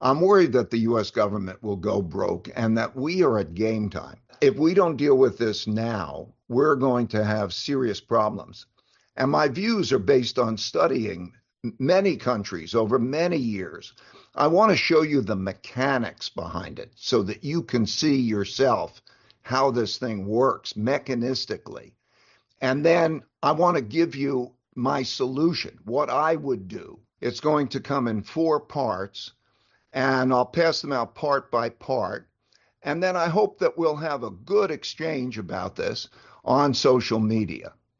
I'm worried that the US government will go broke and that we are at game time. If we don't deal with this now, we're going to have serious problems. And my views are based on studying many countries over many years. I want to show you the mechanics behind it so that you can see yourself how this thing works mechanistically. And then I want to give you my solution, what I would do. It's going to come in four parts, and I'll pass them out part by part. And then I hope that we'll have a good exchange about this on social media.